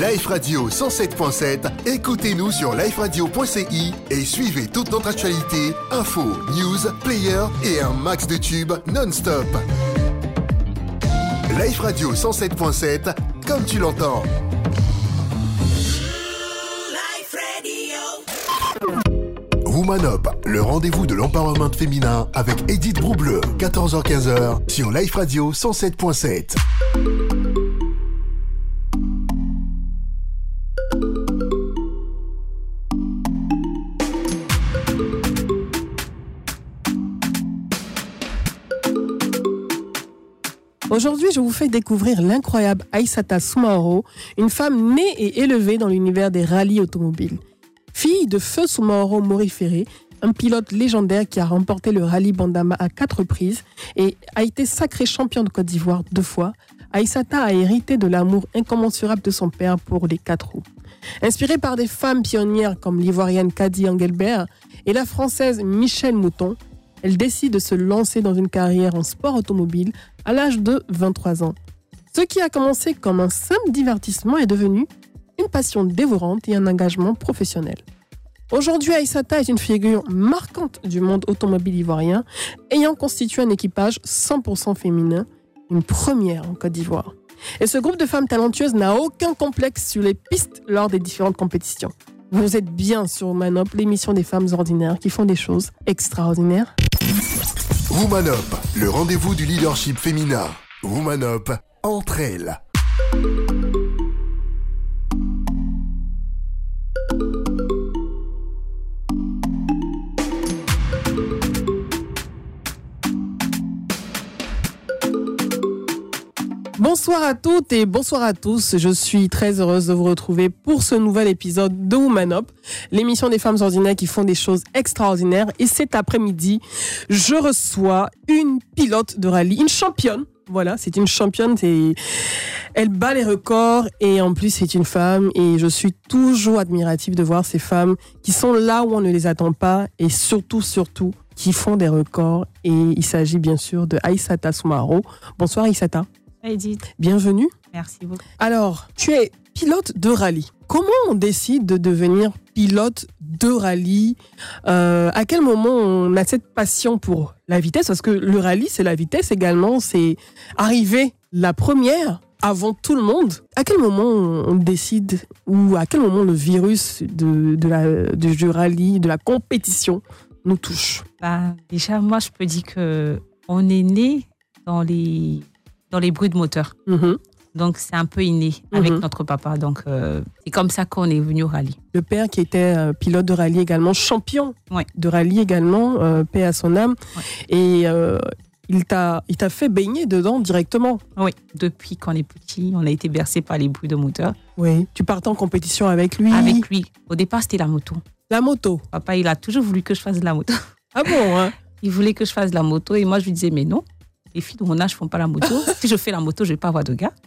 Life Radio 107.7, écoutez-nous sur liferadio.ci et suivez toute notre actualité, infos, news, players et un max de tubes non-stop. Life Radio 107.7, comme tu l'entends. Woman Up, le rendez-vous de l'empowerment féminin avec Edith Broubleu, 14h-15h sur Life Radio 107.7. Aujourd'hui, je vous fais découvrir l'incroyable Aissata Soumaoro, une femme née et élevée dans l'univers des rallyes automobiles. Fille de Feu Soumaoro Morifere, un pilote légendaire qui a remporté le rallye Bandama à 4 reprises et a été sacrée championne de Côte d'Ivoire 2 fois, Aissata a hérité de l'amour incommensurable de son père pour les 4 roues. Inspirée par des femmes pionnières comme l'ivoirienne Kadi Engelbert et la française Michèle Mouton, elle décide de se lancer dans une carrière en sport automobile à l'âge de 23 ans. Ce qui a commencé comme un simple divertissement est devenu une passion dévorante et un engagement professionnel. Aujourd'hui, Aissata est une figure marquante du monde automobile ivoirien, ayant constitué un équipage 100% féminin, une première en Côte d'Ivoire. Et ce groupe de femmes talentueuses n'a aucun complexe sur les pistes lors des différentes compétitions. Vous êtes bien sur Woman Up, l'émission des femmes ordinaires qui font des choses extraordinaires. Woman Up, le rendez-vous du leadership féminin. Woman Up, entre elles. Bonsoir à toutes et bonsoir à tous. Je suis très heureuse de vous retrouver pour ce nouvel épisode de Woman Up, l'émission des femmes ordinaires qui font des choses extraordinaires. Et cet après-midi, je reçois une pilote de rallye, une championne. Voilà, c'est une championne. Elle bat les records et en plus, c'est une femme. Et je suis toujours admirative de voir ces femmes qui sont là où on ne les attend pas et surtout, qui font des records. Et il s'agit bien sûr de Aissata Soumaoro. Bonsoir Aissata. Edith. Bienvenue. Merci beaucoup. Alors, tu es pilote de rallye. Comment on décide de devenir pilote de rallye ? À quel moment on a cette passion pour la vitesse ? Parce que le rallye, c'est la vitesse également. C'est arriver la première avant tout le monde. À quel moment on décide ou à quel moment le virus du rallye, de la compétition nous touche ? Déjà, moi, je peux dire qu'on est né dans les bruits de moteur. Mm-hmm. Donc, c'est un peu inné avec notre papa. Donc, c'est comme ça qu'on est venu au rallye. Le père qui était pilote de rallye également, champion de rallye également, paix à son âme. Ouais. Et il t'a fait baigner dedans directement. Oui, depuis qu'on est petit, on a été bercé par les bruits de moteur. Oui, tu partais en compétition avec lui ? Avec lui. Au départ, c'était la moto. La moto ? Papa, il a toujours voulu que je fasse de la moto. Ah bon, hein ? Il voulait que je fasse de la moto et moi, je lui disais, mais non. Les filles de mon âge ne font pas la moto. Si je fais la moto, je ne vais pas avoir de gars.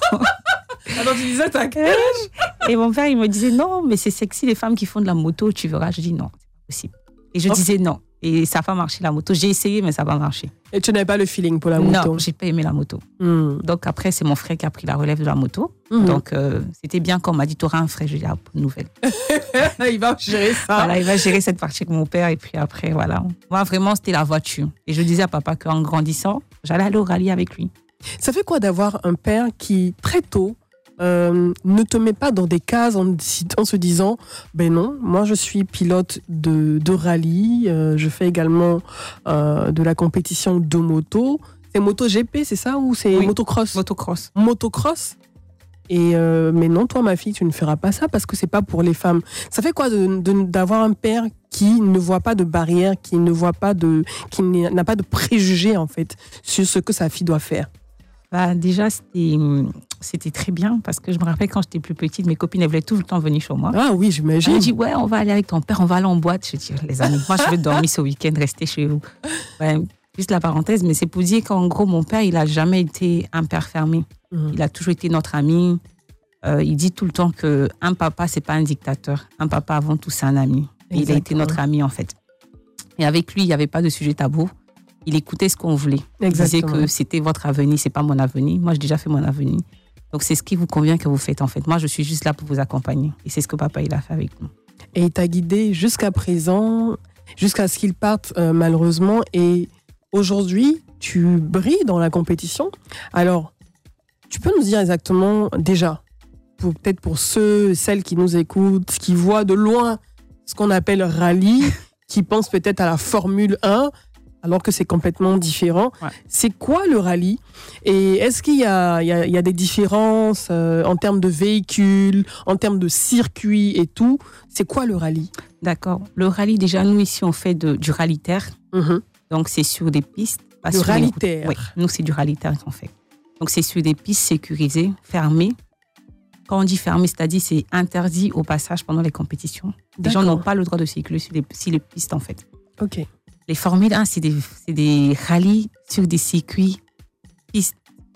Alors tu disais, t'as quel âge ? Et mon père, il me disait, non, mais c'est sexy les femmes qui font de la moto, tu verras. Je dis, non, c'est pas possible. Et je disais non. Et ça n'a pas marché la moto. J'ai essayé, mais ça n'a pas marché. Et tu n'avais pas le feeling pour la moto ? Non, je n'ai pas aimé la moto. Donc après, c'est mon frère qui a pris la relève de la moto. Donc c'était bien quand on m'a dit, tu auras un frère. Je dis, ah, bonne nouvelle. Il va gérer ça. Voilà, il va gérer cette partie avec mon père. Et puis après, voilà. Moi, vraiment, c'était la voiture. Et je disais à papa qu'en grandissant, j'allais aller au rallye avec lui. Ça fait quoi d'avoir un père qui, très tôt, ne te met pas dans des cases en se disant ben non, moi je suis pilote de rallye, je fais également de la compétition de moto. C'est MotoGP, c'est ça, ou c'est motocross ? Motocross. Et mais non, toi ma fille, tu ne feras pas ça parce que c'est pas pour les femmes. Ça fait quoi d'avoir un père qui ne voit pas de barrière, qui n'a pas de préjugés en fait sur ce que sa fille doit faire? Déjà, c'était très bien parce que je me rappelle quand j'étais plus petite, mes copines elles voulaient tout le temps venir chez moi. Ah oui, j'imagine. Elle dit ouais, on va aller avec ton père, on va aller en boîte. Je dis les amis, moi je veux dormir ce week-end, rester chez vous. Ouais, juste la parenthèse, mais c'est pour dire qu'en gros mon père il a jamais été un père fermé. Il a toujours été notre ami. Il dit tout le temps que un papa c'est pas un dictateur, un papa avant tout c'est un ami. Et il a été notre ami en fait. Et avec lui il y avait pas de sujet tabou. Il écoutait ce qu'on voulait. Il disait que c'était votre avenir, c'est pas mon avenir. Moi, j'ai déjà fait mon avenir. Donc, c'est ce qui vous convient que vous faites, en fait. Moi, je suis juste là pour vous accompagner. Et c'est ce que papa, il a fait avec nous. Et il t'a guidé jusqu'à présent, jusqu'à ce qu'il parte, malheureusement. Et aujourd'hui, tu brilles dans la compétition. Alors, tu peux nous dire exactement, déjà, peut-être pour celles qui nous écoutent, qui voient de loin ce qu'on appelle rallye, qui pensent peut-être à la Formule 1, alors que c'est complètement différent. Ouais. C'est quoi le rallye? Et est-ce qu'il y a des différences en termes de véhicules, en termes de circuits et tout? C'est quoi le rallye? D'accord. Le rallye, déjà, nous, ici, on fait du rallye terre. Donc, c'est sur des pistes. Du rallye terre? Oui, nous, c'est du rallye terre qu'on fait. Donc, c'est sur des pistes sécurisées, fermées. Quand on dit fermé, c'est-à-dire c'est interdit au passage pendant les compétitions. Les gens n'ont pas le droit de circuler sur les pistes, en fait. Ok. Les Formule 1, c'est des rallyes sur des circuits pistes,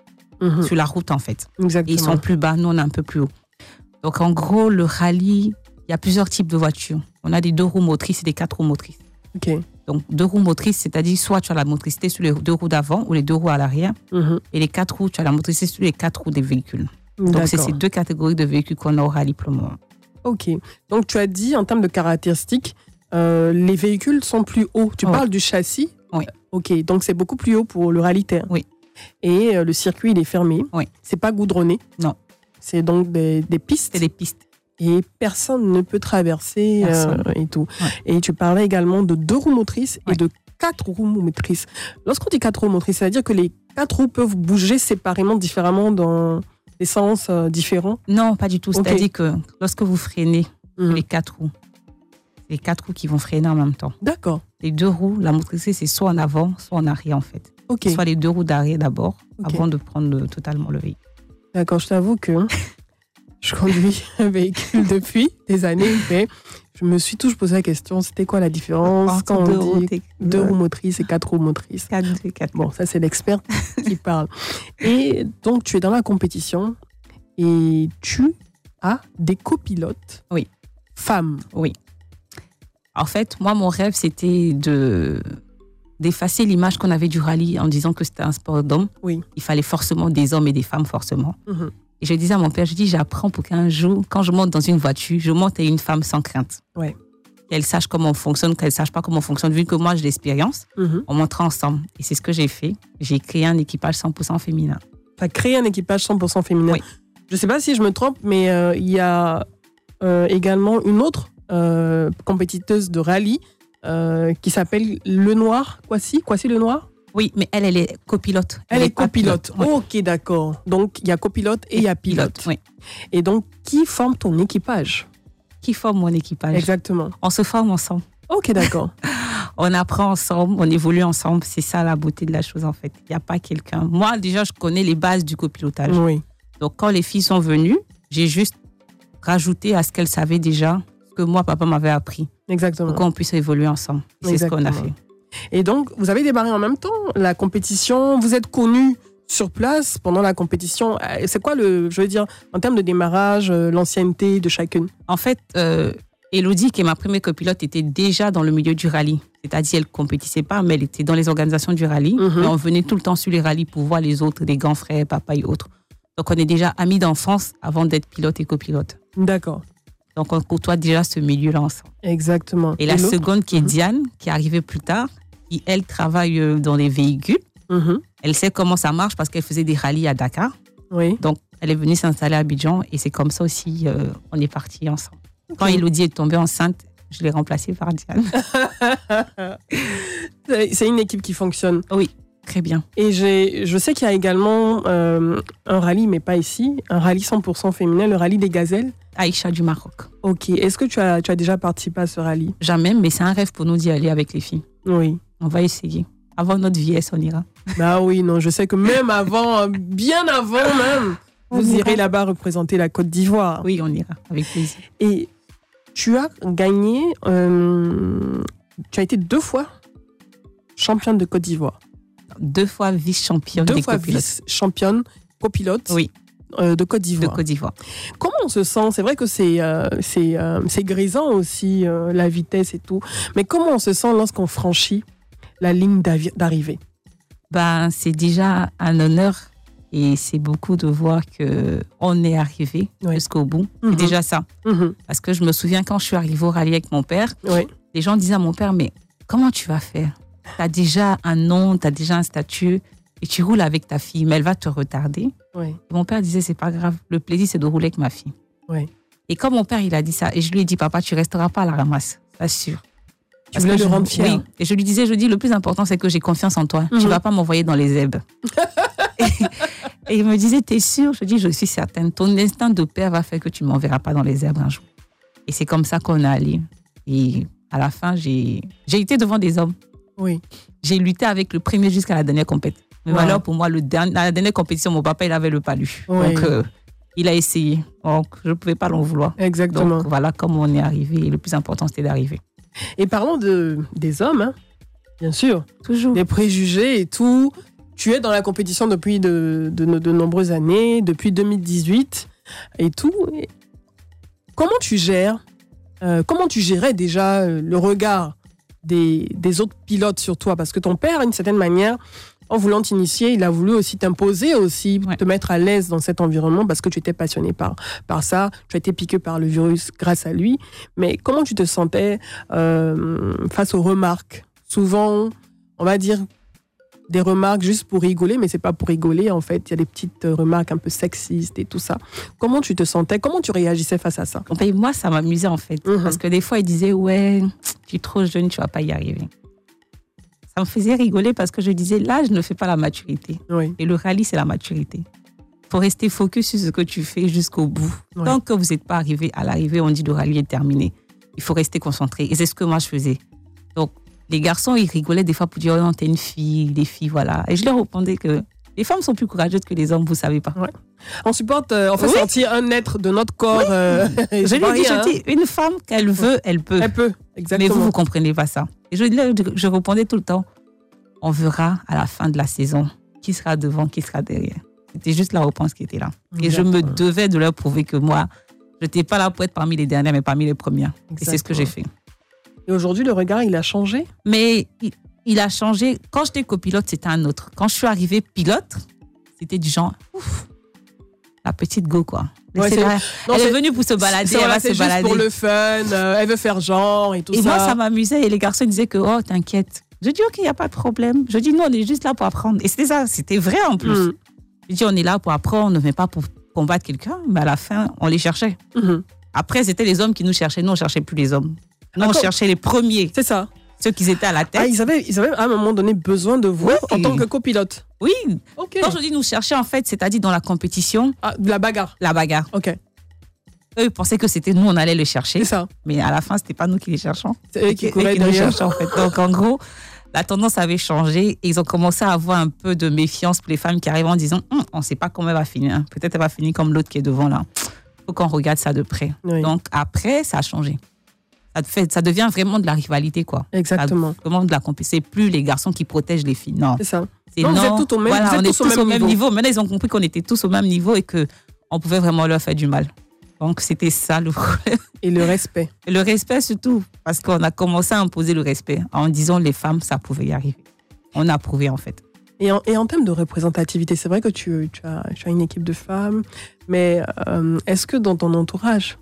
sur la route, en fait. Exactement. Et ils sont plus bas, nous, on est un peu plus haut. Donc, en gros, le rallye, il y a plusieurs types de voitures. On a des 2 roues motrices et des 4 roues motrices. Ok. Donc, 2 roues motrices, c'est-à-dire soit tu as la motricité sur les 2 roues d'avant ou les 2 roues à l'arrière. Et les 4 roues, tu as la motricité sur les 4 roues des véhicules. Donc, c'est ces 2 catégories de véhicules qu'on a au rallye pour le moment. Ok. Donc, tu as dit, en termes de caractéristiques, les véhicules sont plus hauts. Tu parles du châssis? Oui. Ok. Donc, c'est beaucoup plus haut pour le rallye terre. Oui. Et le circuit, il est fermé. Oui. C'est pas goudronné. Non. C'est donc des pistes. C'est des pistes. Et personne ne peut traverser et tout. Ouais. Et tu parlais également de 2 roues motrices et de 4 roues motrices. Lorsqu'on dit 4 roues motrices, c'est-à-dire que les 4 roues peuvent bouger séparément, différemment, dans des sens différents? Non, pas du tout. Okay. C'est-à-dire que lorsque vous freinez, les 4 roues, c'est les 4 roues qui vont freiner en même temps. D'accord. Les 2 roues, la motricité, c'est soit en avant, soit en arrière, en fait. Ok. Soit les 2 roues d'arrière d'abord, avant de prendre totalement le véhicule. D'accord, je t'avoue que je conduis un véhicule depuis des années, mais je me suis toujours posé la question, c'était quoi la différence quand on dit 2 roues motrices et 4 roues motrices? 4. Bon, ça c'est l'expert qui parle. Et donc tu es dans la compétition et tu as des copilotes femmes. Oui. En fait, moi, mon rêve, c'était d'effacer l'image qu'on avait du rallye en disant que c'était un sport d'hommes. Oui. Il fallait forcément des hommes et des femmes, forcément. Et je disais à mon père, j'apprends pour qu'un jour, quand je monte dans une voiture, je monte à une femme sans crainte. Ouais. Qu'elle sache comment on fonctionne, qu'elle ne sache pas comment on fonctionne. Vu que moi, j'ai l'expérience, on montera ensemble. Et c'est ce que j'ai fait. J'ai créé un équipage 100% féminin. Tu as créé un équipage 100% féminin. Oui. Je ne sais pas si je me trompe, mais il y a également une autre compétiteuse de rallye qui s'appelle Lenoir. Kwasi Lenoir? Oui, mais elle est copilote. Elle est copilote. Ouais. Ok, d'accord. Donc, il y a copilote et il y a pilote. Oui. Et donc, qui forme ton équipage? Qui forme mon équipage? Exactement. On se forme ensemble. Ok, d'accord. On apprend ensemble, on évolue ensemble. C'est ça la beauté de la chose, en fait. Il n'y a pas quelqu'un. Moi, déjà, je connais les bases du copilotage. Oui. Donc, quand les filles sont venues, j'ai juste rajouté à ce qu'elles savaient déjà, ce que moi, papa m'avait appris. Exactement. Pour qu'on puisse évoluer ensemble. C'est ce qu'on a fait. Et donc, vous avez démarré en même temps la compétition. Vous êtes connus sur place pendant la compétition. C'est quoi en termes de démarrage, l'ancienneté de chacune? En fait, Élodie, qui est ma première copilote, était déjà dans le milieu du rallye. C'est-à-dire, elle ne compétissait pas, mais elle était dans les organisations du rallye. Et on venait tout le temps sur les rallyes pour voir les autres, les grands frères, papa et autres. Donc, on est déjà amis d'enfance avant d'être pilote et copilote. D'accord. Donc, on côtoie déjà ce milieu-là ensemble. Exactement. Et la seconde, qui est Diane, qui est arrivée plus tard, qui, elle, travaille dans les véhicules. Elle sait comment ça marche parce qu'elle faisait des rallyes à Dakar. Oui. Donc, elle est venue s'installer à Abidjan et c'est comme ça aussi on est partis ensemble. Okay. Quand Élodie est tombée enceinte, je l'ai remplacée par Diane. C'est une équipe qui fonctionne. Oui, très bien. Et je sais qu'il y a également un rallye, mais pas ici, un rallye 100% féminin, le rallye des gazelles. Aïcha du Maroc. Ok. Est-ce que tu as déjà participé à ce rallye? Jamais, mais c'est un rêve pour nous d'y aller avec les filles. Oui. On va essayer. Avant notre vieillesse, on ira. Bah oui, non, je sais que même avant, bien avant même, vous irez là-bas représenter la Côte d'Ivoire. Oui, on ira, avec plaisir. Et tu as gagné, tu as été 2 fois championne de Côte d'Ivoire. 2 fois vice-championne des copilotes. 2 fois vice-championne copilote oui. De Côte d'Ivoire. De Côte d'Ivoire. Comment on se sent? C'est vrai que c'est grisant aussi, la vitesse et tout. Mais comment on se sent lorsqu'on franchit la ligne d'arrivée? Ben, c'est déjà un honneur Et c'est beaucoup de voir qu'on est arrivé jusqu'au bout. C'est déjà ça. Parce que je me souviens quand je suis arrivée au rallye avec mon père, les gens disaient à mon père, mais comment tu vas faire? Tu as déjà un nom, tu as déjà un statut et tu roules avec ta fille, mais elle va te retarder. Et mon père disait, c'est pas grave, le plaisir c'est de rouler avec ma fille. Et comme mon père il a dit ça, et je lui ai dit, papa, tu resteras pas à la ramasse, c'est sûr. Tu voulais le rendre fier. Oui. Et je lui dis, le plus important, c'est que j'ai confiance en toi. Tu vas pas m'envoyer dans les zèbres. et il me disait, t'es sûre? Je dis, je suis certaine. Ton instinct de père va faire que tu m'enverras pas dans les zèbres un jour. Et c'est comme ça qu'on est allé. Et à la fin, j'ai été devant des hommes. J'ai lutté avec le premier jusqu'à la dernière compétition. Mais alors, pour moi, la dernière compétition, mon papa, il avait le palu. Donc, il a essayé. Donc, je ne pouvais pas l'en vouloir. Exactement. Donc, voilà comment on est arrivé. Et le plus important, c'était d'arriver. Et parlons des hommes, hein, bien sûr. Toujours. Des préjugés et tout. Tu es dans la compétition depuis de nombreuses années, depuis 2018 et tout. Comment tu gères comment tu gérais déjà le regard des autres pilotes sur toi? Parce que ton père, d'une certaine manière, en voulant t'initier, il a voulu aussi t'imposer, te mettre à l'aise dans cet environnement parce que tu étais passionné par ça. Tu as été piqué par le virus grâce à lui. Mais comment tu te sentais face aux remarques? Souvent, on va dire des remarques juste pour rigoler, mais c'est pas pour rigoler. En fait, il y a des petites remarques un peu sexistes et tout ça. Comment tu te sentais? Comment tu réagissais face à ça? Moi, ça m'amusait en fait. Parce que des fois, il disait, ouais, tu es trop jeune, tu vas pas y arriver. Ça me faisait rigoler parce que je disais, l'âge ne fait pas la maturité. Et le rallye, c'est la maturité. Il faut rester focus sur ce que tu fais jusqu'au bout. Tant que vous n'êtes pas arrivé à l'arrivée, on dit le rallye est terminé. Il faut rester concentré. Et c'est ce que moi, je faisais. Donc, les garçons, ils rigolaient des fois pour dire, oh non, t'es une fille, les filles, voilà. Et je leur répondais que les femmes sont plus courageuses que les hommes, vous savez pas. On supporte, on fait sortir un être de notre corps. Je dis, une femme, qu'elle veut, elle peut. Elle peut, exactement. Mais vous comprenez pas ça. Et je répondais tout le temps, on verra à la fin de la saison qui sera devant, qui sera derrière. C'était juste la réponse qui était là. Et je me devais de leur prouver que moi, je n'étais pas là pour être parmi les dernières, mais parmi les premières. Et c'est ce que j'ai fait. Et aujourd'hui, le regard, il a changé? Mais il a changé. Quand j'étais copilote, c'était un autre. Quand je suis arrivée pilote, c'était du genre, ouf, la petite go, quoi. Elle est venue pour se balader, elle va se balader. Juste pour le fun, elle veut faire genre et tout ça. Et moi, ça m'amusait. Et les garçons disaient que, oh, t'inquiète. Je dis, ok, il n'y a pas de problème. Je dis, non, on est juste là pour apprendre. Et c'était ça, c'était vrai en plus. Je dis, on est là pour apprendre, on ne vient pas pour combattre quelqu'un. Mais à la fin, on les cherchait. Après, c'était les hommes qui nous cherchaient. Nous, on ne cherchait plus les hommes. Nous, on cherchait les premiers. C'est ça. Ceux qui étaient à la tête. Ils avaient à un moment donné besoin de vous en tant que copilote. Oui. Quand je dis nous chercher, en fait, c'est-à-dire dans la compétition. La bagarre. La bagarre. Ok. Eux, ils pensaient que c'était nous, on allait les chercher. C'est ça. Mais à la fin, c'était pas nous qui les cherchons. C'est eux qui couraient derrière. Nous cherchaient, en fait. Donc, en gros, la tendance avait changé et ils ont commencé à avoir un peu de méfiance pour les femmes qui arrivent en disant, on ne sait pas comment elle va finir. Peut-être elle va finir comme l'autre qui est devant là. Il faut qu'on regarde ça de près. Donc, après, ça a changé. Ça devient vraiment de la rivalité, quoi. Exactement. Vraiment de la compétition. C'est plus les garçons qui protègent les filles. Non. C'est ça. Non, vous êtes tous au même, voilà, vous êtes tous au même niveau. Maintenant, ils ont compris qu'on était tous au même niveau et qu'on pouvait vraiment leur faire du mal. Donc, c'était ça le problème. Et le respect. Et le respect surtout, parce qu'on a commencé à imposer le respect en disant les femmes, ça pouvait y arriver. On a prouvé, en fait. Et en termes de représentativité, c'est vrai que tu as une équipe de femmes, mais est-ce que dans ton entourage,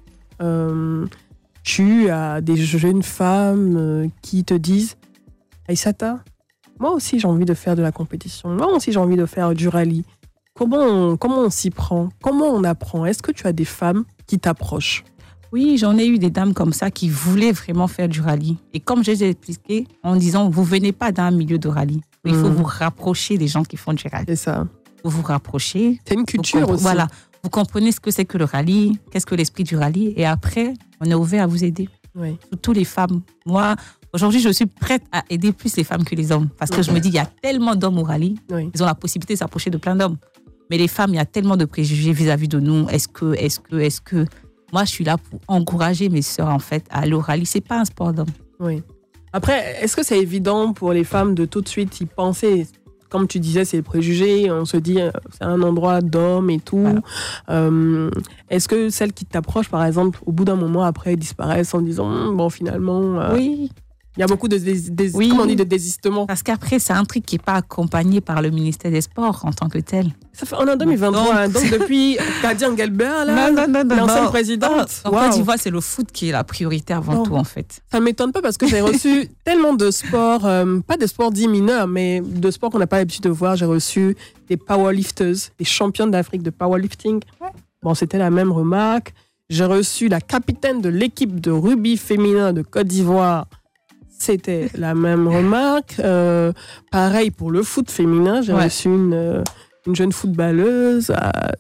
tu as des jeunes femmes qui te disent « Aïssata, moi aussi j'ai envie de faire de la compétition, moi aussi j'ai envie de faire du rallye. » Comment on s'y prend? Comment on apprend? Est-ce que tu as des femmes qui t'approchent? Oui, j'en ai eu des dames comme ça qui voulaient vraiment faire du rallye. Et comme je les ai expliqué, en disant, vous venez pas d'un milieu de rallye. Il faut vous rapprocher des gens qui font du rallye. C'est ça. Vous vous rapprochez. C'est une culture aussi. Voilà. Vous comprenez ce que c'est que le rallye, qu'est-ce que l'esprit du rallye. Et après, on est ouvert à vous aider. Oui. Surtout les femmes. Moi, aujourd'hui, je suis prête à aider plus les femmes que les hommes. Parce que je me dis, il y a tellement d'hommes au rallye. Ils ont la possibilité de s'approcher de plein d'hommes. Mais les femmes, il y a tellement de préjugés vis-à-vis de nous. Est-ce que... Moi, je suis là pour encourager mes sœurs, en fait, à aller au rallye. C'est pas un sport d'homme. Oui. Après, est-ce que c'est évident pour les femmes de tout de suite y penser? Comme tu disais, c'est les préjugés. On se dit, c'est un endroit d'hommes et tout. Voilà. Est-ce que celles qui t'approchent, par exemple, au bout d'un moment, après, disparaissent en disant, bon, finalement... Oui. Il y a beaucoup de, comment on dit, de désistements. Parce qu'après, c'est un truc qui n'est pas accompagné par le ministère des Sports en tant que tel. Ça fait, on est en 2023, donc depuis Kadi Engelbert, là, l'ancienne présidente. En Côte d'Ivoire, c'est le foot qui est la priorité avant tout, en fait. Ça ne m'étonne pas parce que j'ai reçu tellement de sports, pas de sports dits mineurs, mais de sports qu'on n'a pas l'habitude de voir. J'ai reçu des powerlifters, des championnes d'Afrique de powerlifting. Ouais. Bon, c'était la même remarque. J'ai reçu la capitaine de l'équipe de rugby féminin de Côte d'Ivoire. C'était la même remarque. Pareil pour le foot féminin. J'ai reçu une jeune footballeuse,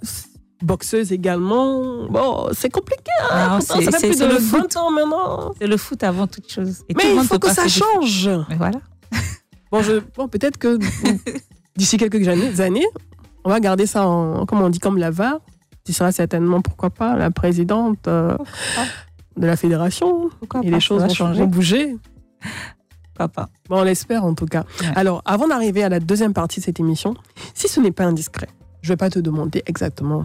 boxeuse également. Bon, c'est compliqué. Hein. Non, ça fait plus de 20 ans maintenant. C'est le foot avant toute chose. Et mais il faut que ça change. Mais voilà. Bon, peut-être que d'ici quelques années, on va garder ça comme on dit, comme la VAR. Tu seras certainement, pourquoi pas, la présidente de la fédération. Pourquoi et les choses vont bouger. Papa. Bon, on l'espère en tout cas. Ouais. Alors, avant d'arriver à la deuxième partie de cette émission, si ce n'est pas indiscret, je ne vais pas te demander exactement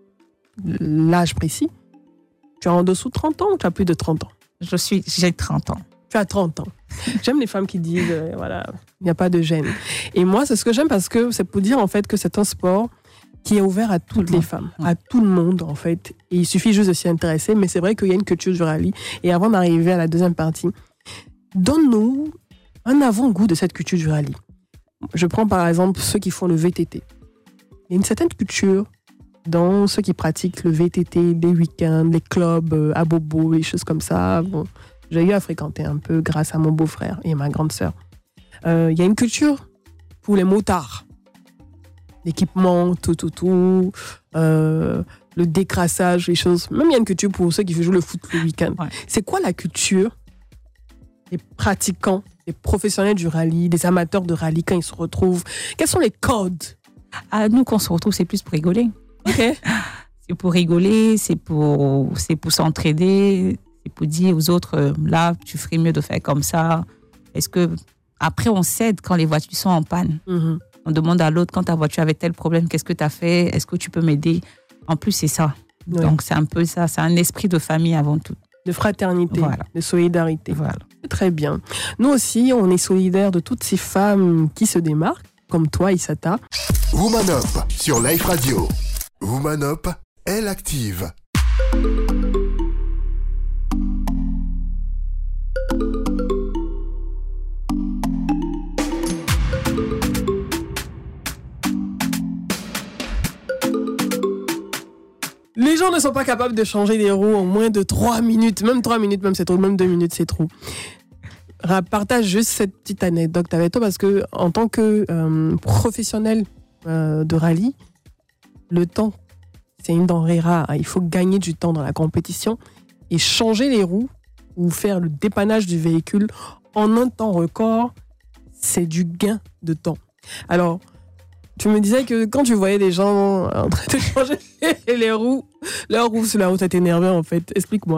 l'âge précis. Tu as en dessous de 30 ans ou tu as plus de 30 ans? J'ai 30 ans. Tu as 30 ans. J'aime les femmes qui disent, voilà, il n'y a pas de gêne. Et moi, c'est ce que j'aime parce que c'est pour dire en fait que c'est un sport qui est ouvert à toutes les femmes, à tout le monde en fait. Et il suffit juste de s'y intéresser, mais c'est vrai qu'il y a une culture du rallye. Et avant d'arriver à la deuxième partie, donne-nous un avant-goût de cette culture du rallye. Je prends par exemple ceux qui font le VTT. Il y a une certaine culture dans ceux qui pratiquent le VTT, les week-ends, les clubs à bobo, les choses comme ça. Bon, j'ai eu à fréquenter un peu grâce à mon beau-frère et ma grande sœur. Il y a une culture pour les motards. L'équipement, tout, le décrassage, les choses. Même il y a une culture pour ceux qui jouent le foot le week-end. Ouais. C'est quoi la culture des pratiquants, des professionnels du rallye, des amateurs de rallye quand ils se retrouvent? Quels sont les codes? Nous, quand on se retrouve, c'est plus pour rigoler. Okay. C'est pour rigoler, c'est pour s'entraider, c'est pour dire aux autres, là, tu ferais mieux de faire comme ça. Est-ce que... Après, on s'aide quand les voitures sont en panne. Mm-hmm. On demande à l'autre, quand ta voiture avait tel problème, qu'est-ce que tu as fait? Est-ce que tu peux m'aider? En plus, c'est ça. Ouais. Donc, c'est un peu ça. C'est un esprit de famille avant tout. De fraternité, de solidarité. Voilà. Très bien. Nous aussi, on est solidaires de toutes ces femmes qui se démarquent, comme toi, Issata. Woman Up sur Life Radio. Woman Up, elle active. Les gens ne sont pas capables de changer les roues en moins de 3 minutes. Même 3 minutes, même c'est trop. Même 2 minutes, c'est trop. Partage juste cette petite anecdote avec toi parce que en tant que professionnel de rallye, le temps, c'est une denrée rare. Il faut gagner du temps dans la compétition et changer les roues ou faire le dépannage du véhicule en un temps record, c'est du gain de temps. Alors, tu me disais que quand tu voyais des gens en train de changer leurs roues sur la route, ça t'énervait en fait. Explique-moi.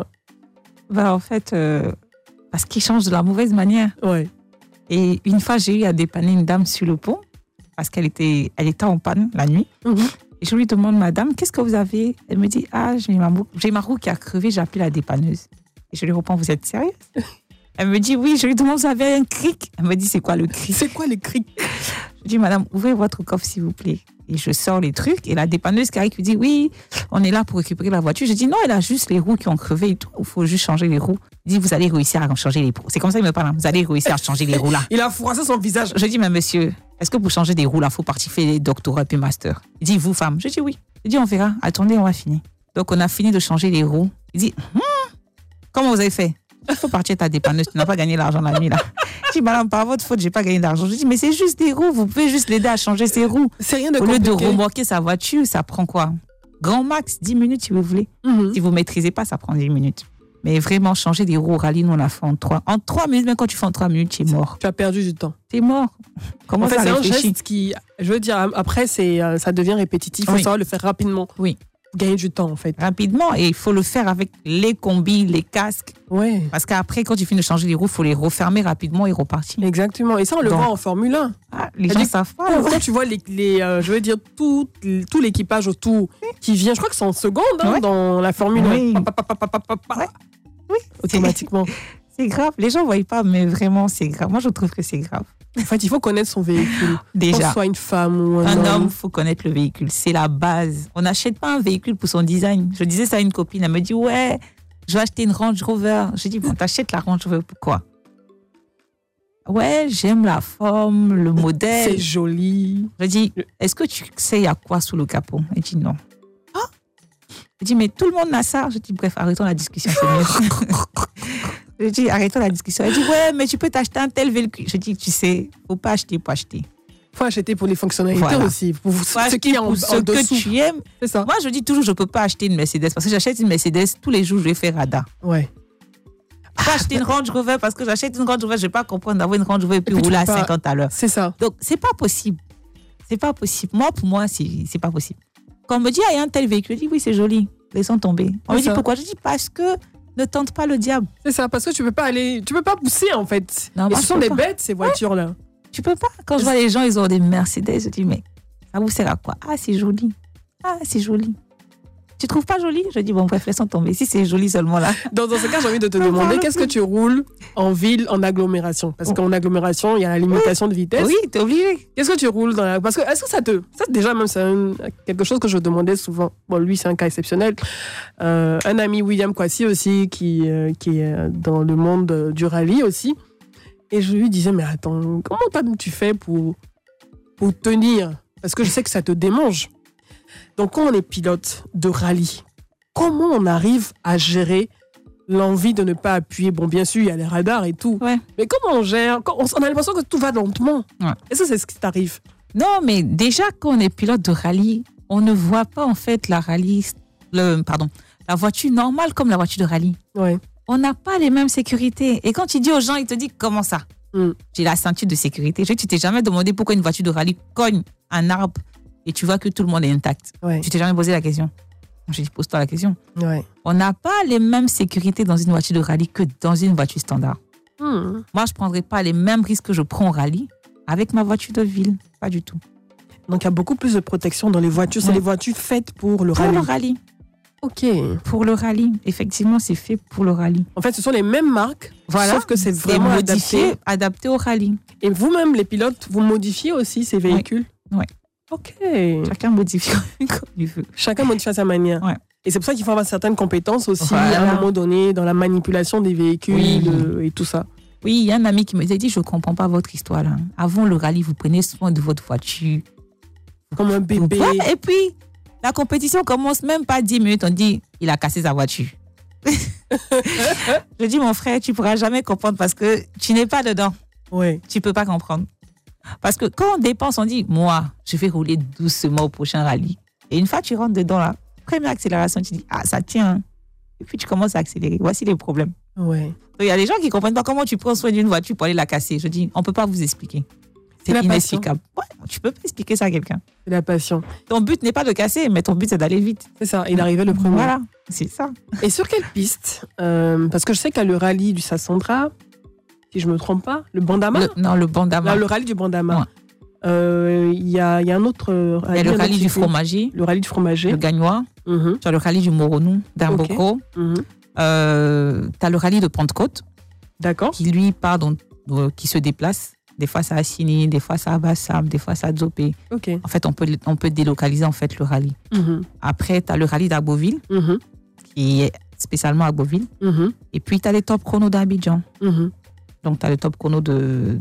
En fait, parce qu'ils changent de la mauvaise manière. Ouais. Et une fois, j'ai eu à dépanner une dame sur le pont parce qu'elle était en panne la nuit. Mm-hmm. Et je lui demande, madame, qu'est-ce que vous avez? Elle me dit, j'ai ma roue qui a crevé, j'ai appelé la dépanneuse. Et je lui réponds, vous êtes sérieuse? Elle me dit, oui. Je lui demande, vous avez un cric? Elle me dit, c'est quoi le cric? C'est quoi le cric? Je dis, madame, ouvrez votre coffre, s'il vous plaît. Et je sors les trucs. Et la dépanneuse qui arrive, lui dit, oui, on est là pour récupérer la voiture. Je dis, non, elle a juste les roues qui ont crevé et tout. Il faut juste changer les roues. Il dit, vous allez réussir à changer les roues. C'est comme ça qu'il me parle. Vous allez réussir à changer les roues là. Il a froissé son visage. Je dis, mais monsieur, est-ce que pour changer des roues là, il faut partir faire des doctorats puis master? Il dit, vous, femme? Je dis, oui. Je dis, on verra. Attendez, on va finir. Donc, on a fini de changer les roues. Il dit, comment vous avez fait? Il faut partir à ta dépanneuse. Tu n'as pas gagné l'argent la nuit là. Je dis, madame, par votre faute, j'ai pas gagné d'argent. Je dis, mais c'est juste des roues. Vous pouvez juste l'aider à changer ses roues. C'est rien de compliqué. Au lieu de remorquer sa voiture, ça prend quoi? Grand max, 10 minutes si vous voulez. Mm-hmm. Si vous ne maîtrisez pas, ça prend 10 minutes. Mais vraiment, changer des roues au rallye, nous, on l'a fait en 3. En 3 minutes, même quand tu fais en 3 minutes, tu es mort. Tu as perdu du temps. Tu es mort. Comment en fait, ça réfléchit? C'est un geste qui, je veux dire, après, ça devient répétitif. Il faut savoir le faire rapidement. Oui. Gagner du temps, en fait. Rapidement, et il faut le faire avec les combis, les casques. Ouais. Parce qu'après, quand tu finis de changer les roues, il faut les refermer rapidement et repartir. Exactement. Et ça, on le voit en Formule 1. Les gens savent pas. Quand tu vois je veux dire, tout l'équipage autour qui vient, je crois que c'est en seconde dans la Formule 1. Oui. Oui. Automatiquement. C'est grave. Les gens ne voient pas, mais vraiment, c'est grave. Moi, je trouve que c'est grave. En fait, il faut connaître son véhicule. Déjà. Que ce soit une femme ou Un homme, il faut connaître le véhicule. C'est la base. On n'achète pas un véhicule pour son design. Je disais ça à une copine. Elle me dit, ouais, je vais acheter une Range Rover. Je dis, bon, t'achètes la Range Rover, pourquoi? Ouais, j'aime la forme, le modèle. C'est joli. Je dis, est-ce que tu sais il y a quoi sous le capot? Elle dit non. Ah? Je dis, mais tout le monde a ça. Je dis, bref, arrêtons la discussion, c'est mieux. Je dis, arrêtons la discussion. Elle dit, ouais, mais tu peux t'acheter un tel véhicule. Je dis, tu sais, faut pas acheter pour acheter. Faut acheter pour les fonctionnalités aussi. Pour ce qui est en dessous. Que tu aimes. C'est ça. Moi, je dis toujours, je peux pas acheter une Mercedes parce que j'achète une Mercedes tous les jours, je vais faire radar. Ouais. Je peux acheter une Range Rover parce que j'achète une Range Rover, je vais pas comprendre d'avoir une Range Rover et puis rouler à 50 à l'heure. C'est ça. Donc, c'est pas possible. C'est pas possible. Moi, pour moi, c'est pas possible. Quand on me dit, il y a un tel véhicule, je dis, oui, c'est joli. Laissons tomber. On me dit, pourquoi? Je dis, parce que ne tente pas le diable. C'est ça, parce que tu peux pas pousser, en fait. Non, et ce sont des bêtes, ces voitures-là. Tu peux pas. Quand je vois les gens, ils ont des Mercedes, je dis, mais ça vous sert à quoi? Ah, c'est joli. Ah, c'est joli. Tu trouves pas joli? Je dis, bon, bref, laissons tomber. Si c'est joli seulement là. Dans ce cas, j'ai envie de te demander, qu'est-ce que tu roules en ville, en agglomération? Parce qu'en agglomération, il y a la limitation de vitesse. Oui, t'es obligé. Qu'est-ce que tu roules dans la... Parce que, est-ce que ça, déjà, même, c'est quelque chose que je demandais souvent. Bon, lui, c'est un cas exceptionnel. Un ami, William Kwasi aussi, qui est dans le monde du rallye aussi. Et je lui disais, mais attends, comment tu fais pour tenir? Parce que je sais que ça te démange. Donc, quand on est pilote de rallye, comment on arrive à gérer l'envie de ne pas appuyer? Bon, bien sûr, il y a les radars et tout. Ouais. Mais comment on gère? On a l'impression que tout va lentement. Ouais. Est-ce que c'est ce qui t'arrive? Non, mais déjà, quand on est pilote de rallye, on ne voit pas en fait la voiture normale comme la voiture de rallye. Ouais. On n'a pas les mêmes sécurités. Et quand tu dis aux gens, ils te disent, comment ça? J'ai la ceinture de sécurité. Tu t'es jamais demandé pourquoi une voiture de rallye cogne un arbre et tu vois que tout le monde est intact. Ouais. Tu t'es jamais posé la question? J'ai dit, pose-toi la question. Ouais. On n'a pas les mêmes sécurités dans une voiture de rallye que dans une voiture standard. Moi, je ne prendrais pas les mêmes risques que je prends au rallye avec ma voiture de ville. Pas du tout. Donc, il y a beaucoup plus de protection dans les voitures. C'est les voitures faites pour le rallye. Pour le rallye. Ok. Pour le rallye. Effectivement, c'est fait pour le rallye. En fait, ce sont les mêmes marques, sauf que c'est vraiment adapté au rallye. Et vous-même, les pilotes, vous modifiez aussi ces véhicules? Oui. Ok. Chacun modifie comme il veut. Chacun modifie à sa manière. Ouais. Et c'est pour ça qu'il faut avoir certaines compétences aussi, à un moment donné, dans la manipulation des véhicules et tout ça. Oui, il y a un ami qui me dit, je ne comprends pas votre histoire là. Avant le rallye, vous prenez soin de votre voiture. Comme un bébé. Et puis, la compétition commence même pas 10 minutes, on dit, il a cassé sa voiture. Je dis, mon frère, tu ne pourras jamais comprendre parce que tu n'es pas dedans. Ouais. Tu ne peux pas comprendre. Parce que quand on dépense, on dit, moi, je vais rouler doucement au prochain rallye. Et une fois que tu rentres dedans, la première accélération, tu dis, ah, ça tient. Et puis tu commences à accélérer. Voici les problèmes. Ouais. Il y a des gens qui ne comprennent pas comment tu prends soin d'une voiture pour aller la casser. Je dis, on ne peut pas vous expliquer. C'est inexplicable. Ouais, tu ne peux pas expliquer ça à quelqu'un. C'est la passion. Ton but n'est pas de casser, mais ton but, c'est d'aller vite. C'est ça, et d'arriver le premier. Voilà, c'est ça. Et sur quelle piste parce que je sais qu'il y a le rallye du Sassandra, si je ne me trompe pas, le Bandama. Le Bandama. Le rallye du Bandama. Il y a un autre rallye. Il y a le rallye du fromager. Le rallye du fromager. Le Gagnois. Tu as le rallye du Moronou, d'Amboko. Tu as le rallye de Pentecôte. D'accord. Qui lui part, qui se déplace. Des fois, c'est à Sini, des fois, c'est à Bassam, des fois, c'est à Dzopé. Okay. En fait, on peut délocaliser en fait, le rallye. Après, tu as le rallye d'Agboville, qui est spécialement à Agboville. Et puis, tu as les top chronos d'Abidjan. Donc, tu as le top chrono de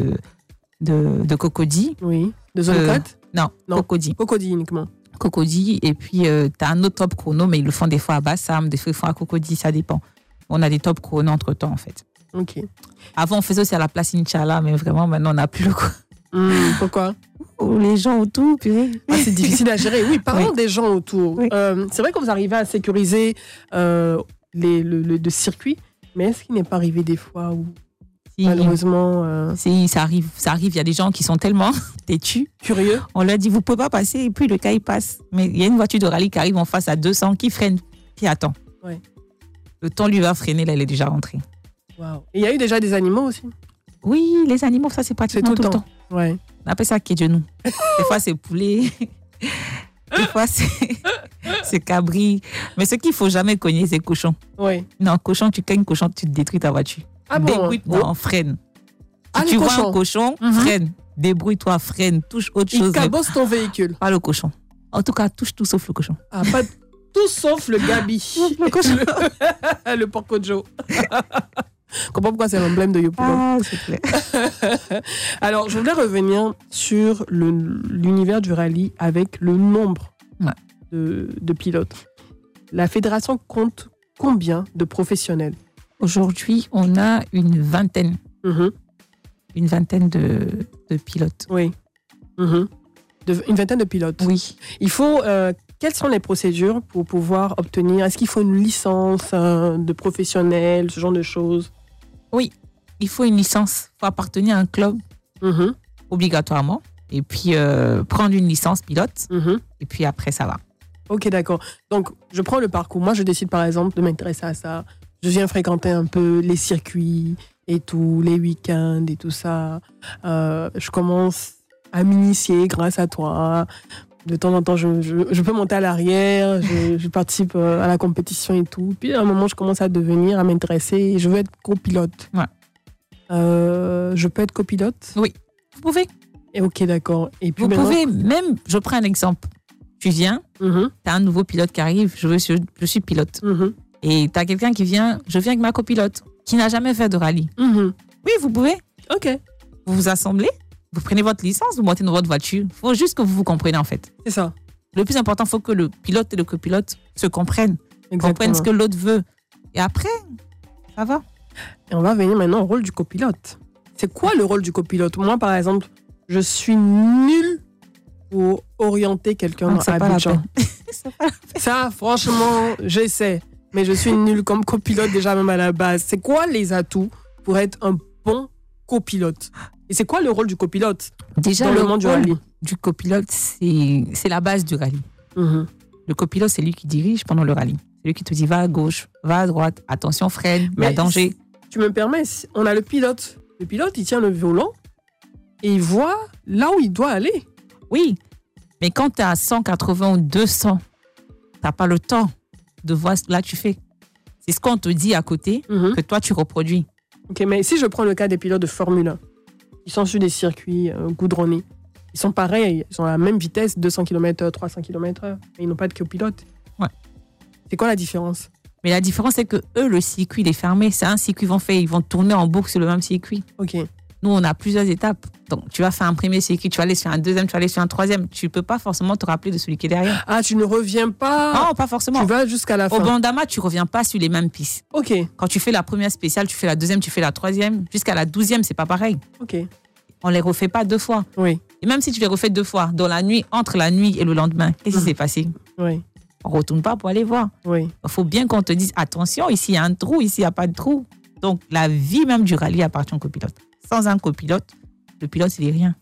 Cocody. Oui. De Zone 4 Non, Cocody. Cocody uniquement. Cocody. Et puis, tu as un autre top chrono, mais ils le font des fois à Bassam, des fois, ils font à Cocody, ça dépend. On a des top chronos entre-temps, en fait. Ok. Avant, on faisait aussi à la place Inch'Allah, mais vraiment, maintenant, on n'a plus le coup. Pourquoi? Les gens autour, purée. C'est difficile à gérer. Oui, parlons des gens autour. Oui. C'est vrai que vous arrivez à sécuriser le circuit, mais est-ce qu'il n'est pas arrivé des fois où, malheureusement... Si, ça arrive. Il y a des gens qui sont tellement têtus. Curieux. On leur dit, vous ne pouvez pas passer, et puis le cas, il passe. Mais il y a une voiture de rallye qui arrive en face à 200, qui freine, qui attend. Ouais. Le temps lui va freiner, là, il est déjà rentré. Wow. Et il y a eu déjà des animaux aussi? Oui, les animaux, ça, c'est pratiquement tout le temps. Ouais. On appelle ça kédjenou. Des fois, c'est poulet. Des fois, c'est cabri. Mais ce qu'il ne faut jamais cogner, c'est cochon. Oui. Non, cochon, tu cognes cochon, tu détruis ta voiture. Ah bon? Non, freine. Ah, Si tu le vois un cochon, freine. Débrouille-toi, freine, touche autre chose. Il cabosse ton véhicule. Pas le cochon. En tout cas, touche tout sauf le cochon. Ah, pas tout sauf le gabi. Le cochon. Le porco-jo. Je comprends pourquoi c'est l'emblème de YoPilot. Ah, c'est clair. Alors, je voulais revenir sur l'univers du rallye avec le nombre de pilotes. La fédération compte combien de professionnels? Aujourd'hui, on a une vingtaine. Une vingtaine de pilotes. Oui. Une vingtaine de pilotes. Oui. Il faut... quelles sont les procédures pour pouvoir obtenir... Est-ce qu'il faut une licence de professionnel, ce genre de choses? Oui, il faut une licence. Il faut appartenir à un club obligatoirement. Et puis, prendre une licence pilote. Et puis après, ça va. Ok, d'accord. Donc, je prends le parcours. Moi, je décide, par exemple, de m'intéresser à ça. Je viens fréquenter un peu les circuits et tout, les week-ends et tout ça. Je commence à m'initier grâce à toi. De temps en temps, je peux monter à l'arrière. Je participe à la compétition et tout. Puis, à un moment, je commence à m'intéresser. Et je veux être copilote. Ouais. Je peux être copilote? Oui, vous pouvez. Et ok, d'accord. Et puis vous pouvez même, je prends un exemple. Tu viens, tu as un nouveau pilote qui arrive, je suis pilote. Et tu as quelqu'un qui vient, je viens avec ma copilote, qui n'a jamais fait de rallye. Oui, vous pouvez. Ok. Vous vous assemblez, vous prenez votre licence, vous montez dans votre voiture. Il faut juste que vous vous compreniez en fait. C'est ça. Le plus important, il faut que le pilote et le copilote se comprennent. Comprennent ce que l'autre veut. Et après, ça va. Et on va venir maintenant au rôle du copilote. C'est quoi le rôle du copilote? Moi, par exemple, je suis nulle pour orienter quelqu'un à Abidjan. Ça, franchement, j'essaie. Mais je suis nulle comme copilote déjà même à la base. C'est quoi les atouts pour être un bon copilote? Et c'est quoi le rôle du copilote déjà, dans le monde du rallye? Du copilote, c'est la base du rallye. Le copilote, c'est lui qui dirige pendant le rallye. C'est lui qui te dit va à gauche, va à droite, attention, freine, il y a danger. Tu me permets, on a le pilote. Le pilote, il tient le volant et il voit là où il doit aller. Oui, mais quand tu es à 180 ou 200, tu n'as pas le temps de voir ce que là tu fais. C'est ce qu'on te dit à côté que toi, tu reproduis. Ok, mais si je prends le cas des pilotes de Formule 1, ils sont sur des circuits goudronnés. Ils sont pareils, ils sont à la même vitesse, 200 km/h, 300 km/h, mais ils n'ont pas de copilote. Ouais. C'est quoi la différence? Mais la différence, c'est que eux, le circuit, il est fermé. C'est un circuit, ils vont tourner en boucle sur le même circuit. Ok. Nous, on a plusieurs étapes. Donc, tu vas faire un premier circuit, tu vas aller sur un deuxième, tu vas aller sur un troisième. Tu ne peux pas forcément te rappeler de celui qui est derrière. Ah, tu ne reviens pas? Non, pas forcément. Tu vas jusqu'à la fin. Au Bandama, tu ne reviens pas sur les mêmes pistes. Ok. Quand tu fais la première spéciale, tu fais la deuxième, tu fais la troisième. Jusqu'à la 12e, c'est pas pareil. Ok. On ne les refait pas 2 fois. Oui. Et même si tu les refais 2 fois, dans la nuit, entre la nuit et le lendemain, qu'est-ce qui s'est passé? Oui. On ne retourne pas pour aller voir. Oui. Il faut bien qu'on te dise, attention, ici il y a un trou, ici il n'y a pas de trou. Donc, la vie même du rallye appartient au copilote. Sans un copilote, le pilote, il n'est rien.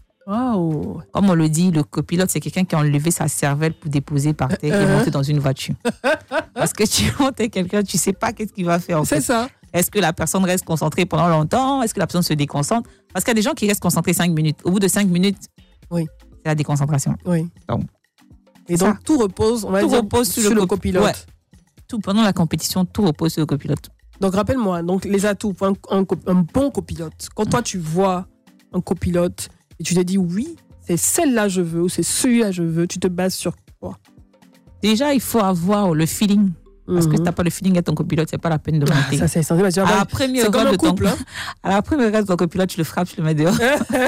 Wow. Comme on le dit, le copilote, c'est quelqu'un qui a enlevé sa cervelle pour déposer par terre et monter dans une voiture. Parce que tu montes quelqu'un, tu ne sais pas qu'est-ce qu'il va faire. En fait. C'est ça. Est-ce que la personne reste concentrée pendant longtemps? Est-ce que la personne se déconcentre? Parce qu'il y a des gens qui restent concentrés 5 minutes. Au bout de 5 minutes, oui, c'est la déconcentration. Oui. Donc, et donc, tout repose, on va dire, sur le copilote. Ouais. Tout, pendant la compétition, tout repose sur le copilote. Donc, rappelle-moi, donc, les atouts pour un bon copilote. Quand toi, tu vois un copilote et tu te dis, oui, c'est celle-là je veux ou c'est celui-là je veux, tu te bases sur quoi? Déjà, il faut avoir le feeling. Parce que si tu n'as pas le feeling avec ton copilote, c'est pas la peine de monter. Ça, c'est essentiel. C'est comme un couple. À la première reste de ton copilote, tu le frappes, tu le mets dehors.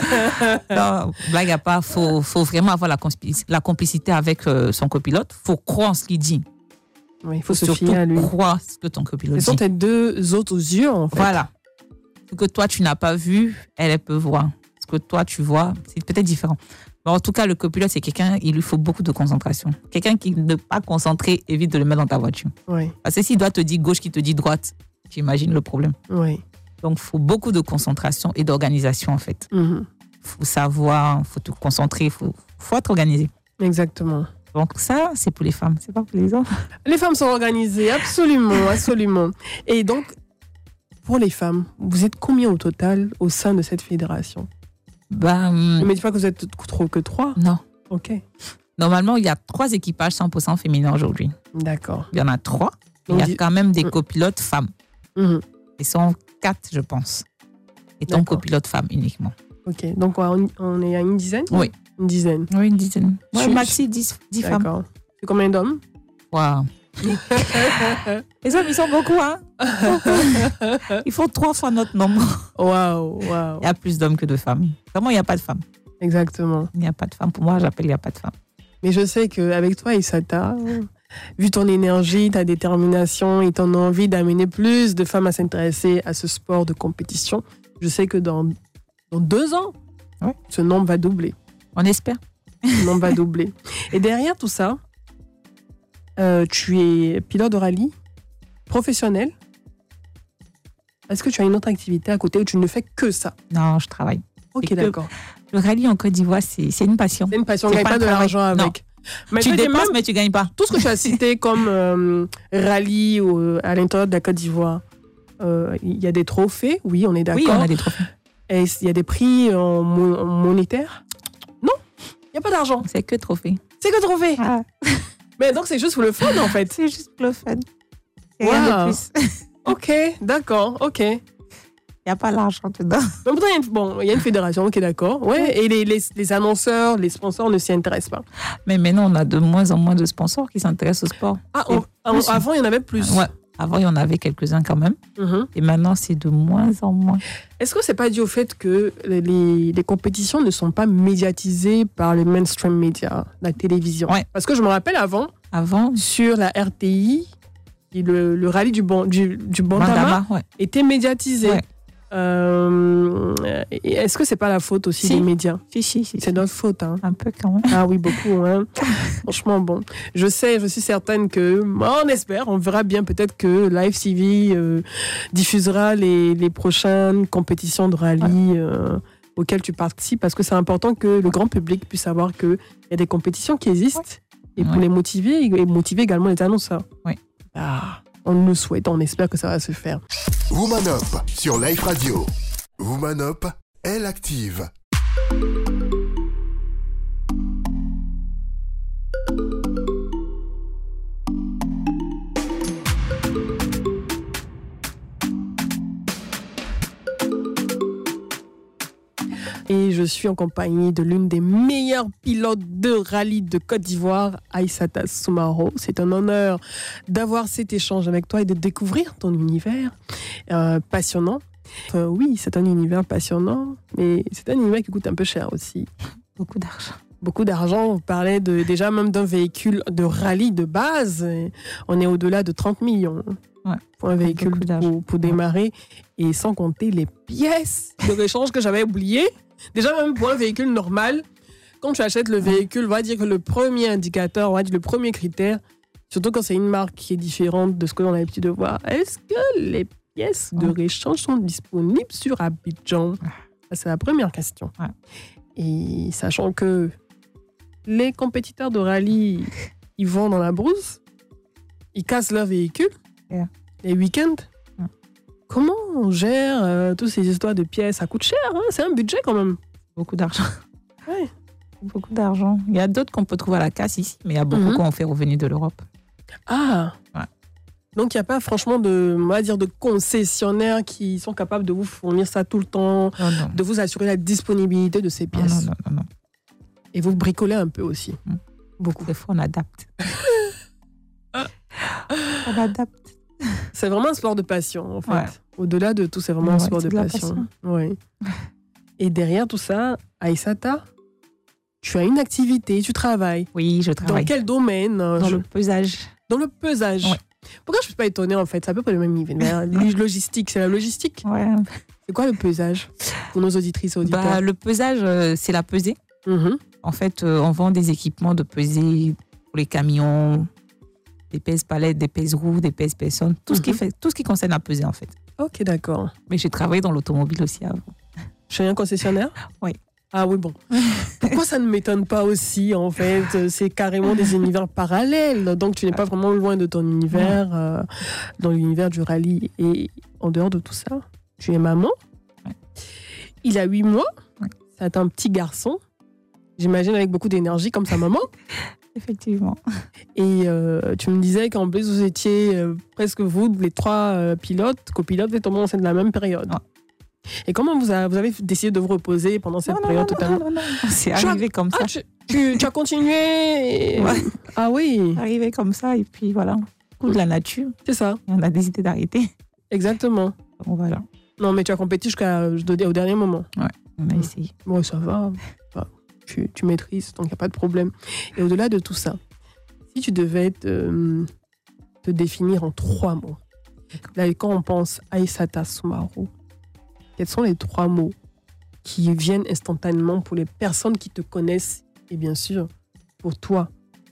Non, blague à part, faut vraiment avoir la complicité avec son copilote. Il faut croire en ce qu'il dit. Oui, il faut se fier à lui. Croire ce que ton copilote dit. Ce sont tes 2 autres yeux, en fait. Voilà. Ce que toi, tu n'as pas vu, elle peut voir. Ce que toi, tu vois, c'est peut-être différent. Mais en tout cas, le copilote, c'est quelqu'un, il lui faut beaucoup de concentration. Quelqu'un qui n'est pas concentré, évite de le mettre dans ta voiture. Oui. Parce que s'il doit te dire gauche, qui te dit droite, tu imagines le problème. Oui. Donc, il faut beaucoup de concentration et d'organisation, en fait. Il faut savoir, il faut te concentrer, il faut être organisé. Exactement. Donc, ça, c'est pour les femmes, c'est pas pour les hommes. Les femmes sont organisées, absolument, absolument. Et donc, pour les femmes, vous êtes combien au total au sein de cette fédération? Ne me dis pas que vous êtes trop que 3. Non. Ok. Normalement, il y a 3 équipages 100% féminins aujourd'hui. D'accord. Il y en a 3. Il y a quand même des copilotes femmes. Ils sont 4, je pense. Étant copilote femme uniquement. Ok, donc on est à une dizaine? Oui. Une dizaine. Oui, une dizaine. Ouais, maxi 10 femmes. D'accord. C'est combien d'hommes? Waouh. Les hommes, ils sont beaucoup, hein. Ils font 3 fois notre nombre. Waouh. Il y a plus d'hommes que de femmes. Vraiment, il n'y a pas de femmes. Exactement. Il n'y a pas de femmes. Pour moi, j'appelle il n'y a pas de femmes. Mais je sais qu'avec toi, Aïssata, vu ton énergie, ta détermination et ton envie d'amener plus de femmes à s'intéresser à ce sport de compétition, je sais que dans 2 ans, ce nombre va doubler. On espère. Le nombre va doubler. Et derrière tout ça, tu es pilote de rallye professionnel. Est-ce que tu as une autre activité à côté où tu ne fais que ça? Non, je travaille. Ok, d'accord. Le rallye en Côte d'Ivoire, c'est une passion. C'est une passion, on ne gagne pas de l'argent avec. Non. Mais tu dépenses, mais tu ne gagnes pas. Tout ce que tu as cité comme rallye à l'intérieur de la Côte d'Ivoire, il y a des trophées, oui, on est d'accord. Oui, on a des trophées. Et il y a des prix monétaires? Non, il n'y a pas d'argent. C'est que trophée. C'est que trophée. Ah. Mais donc, c'est juste pour le fun, en fait. C'est juste pour le fun. Rien de plus. Ok, d'accord, ok. Il n'y a pas l'argent dedans. Mais pourtant, il y a une fédération, ok, d'accord. Ouais, et les annonceurs, les sponsors ne s'y intéressent pas. Mais maintenant, on a de moins en moins de sponsors qui s'intéressent au sport. Avant, il y en avait plus. Ouais. Avant, il y en avait quelques-uns quand même. Mm-hmm. Et maintenant, c'est de moins en moins. Est-ce que ce n'est pas dû au fait que les compétitions ne sont pas médiatisées par les mainstream médias, la télévision? Ouais. Parce que je me rappelle avant sur la RTI, le rallye du Bantama était médiatisé. Ouais. Est-ce que c'est pas la faute aussi des médias? Si. C'est notre faute, hein. Un peu quand même. Ah oui, beaucoup, hein. Franchement, bon. Je suis certaine que, on espère, on verra bien peut-être que Live TV diffusera les prochaines compétitions de rallye auxquelles tu participes, parce que c'est important que le grand public puisse savoir qu'il y a des compétitions qui existent et pour les motiver et motiver également les annonceurs. Oui. On le souhaite, on espère que ça va se faire. Woman Up sur Life Radio. Woman Up, elle active. Et je suis en compagnie de l'une des meilleures pilotes de rallye de Côte d'Ivoire, Aïssata Soumahoro. C'est un honneur d'avoir cet échange avec toi et de découvrir ton univers passionnant. Oui, c'est un univers passionnant, mais c'est un univers qui coûte un peu cher aussi. Beaucoup d'argent. Beaucoup d'argent. On parlait déjà même d'un véhicule de rallye de base. On est au-delà de 30 millions pour un véhicule pour démarrer. Et sans compter les pièces de rechange que j'avais oubliées. Déjà, même pour un véhicule normal, quand tu achètes le véhicule, on va dire que le premier indicateur, on va dire le premier critère, surtout quand c'est une marque qui est différente de ce que l'on a l'habitude de voir, est-ce que les pièces de rechange sont disponibles sur Abidjan? C'est la première question. Et sachant que les compétiteurs de rallye, ils vont dans la brousse, ils cassent leur véhicule, les week-ends. Comment on gère toutes ces histoires de pièces? Ça coûte cher, hein? C'est un budget quand même. Beaucoup d'argent. Ouais. Beaucoup d'argent. Il y a d'autres qu'on peut trouver à la casse ici, mais il y a beaucoup qu'on fait revenir de l'Europe. Ah. Ouais. Donc il n'y a pas franchement de concessionnaires qui sont capables de vous fournir ça tout le temps, de vous assurer la disponibilité de ces pièces. Non. Et vous bricolez un peu aussi. Beaucoup. Des fois, on adapte. On adapte. C'est vraiment un sport de passion, en fait. Ouais. Au-delà de tout, c'est vraiment un sport de passion. Ouais. Et derrière tout ça, Aïssata, tu as une activité, tu travailles. Oui, je travaille. Dans quel domaine? Dans le pesage. Dans le pesage. Ouais. Pourquoi je ne suis pas étonnée, en fait? C'est à peu près le même niveau. Logistique, c'est la logistique? Ouais. C'est quoi le pesage pour nos auditrices et auditeurs? Le pesage, c'est la pesée. En fait, on vend des équipements de pesée pour les camions, des pèse-palettes, des pèse-roues, des pèse-personnes, tout ce qui concerne la pesée, en fait. Ok, d'accord. Mais j'ai travaillé dans l'automobile aussi avant. Chez un concessionnaire? Oui. Ah oui, bon. Pourquoi ça ne m'étonne pas aussi, en fait? C'est carrément des univers parallèles. Donc, tu n'es pas vraiment loin de ton univers, dans l'univers du rallye. Et en dehors de tout ça, tu es maman. Il a 8 mois. C'est un petit garçon. J'imagine avec beaucoup d'énergie, comme sa maman. effectivement. Et tu me disais qu'en plus, vous étiez presque vous, les 3 pilotes, copilotes, vous êtes tombés enceintes de la même période. Ouais. Et comment vous avez décidé de vous reposer pendant cette période totalement? Non. C'est arrivé comme ça. Tu as continué Ouais. Ah oui. Arrivé comme ça, et puis voilà. Coup de la nature. C'est ça. On a décidé d'arrêter. Exactement. Donc voilà. Non, mais tu as compété au dernier moment. Ouais, on a essayé. Bon, ça va. Tu maîtrises, donc il n'y a pas de problème. Et au-delà de tout ça, si tu devais te définir en 3 mots, là, quand on pense Aïssata Soumaoro, quels sont les 3 mots qui viennent instantanément pour les personnes qui te connaissent et bien sûr pour toi?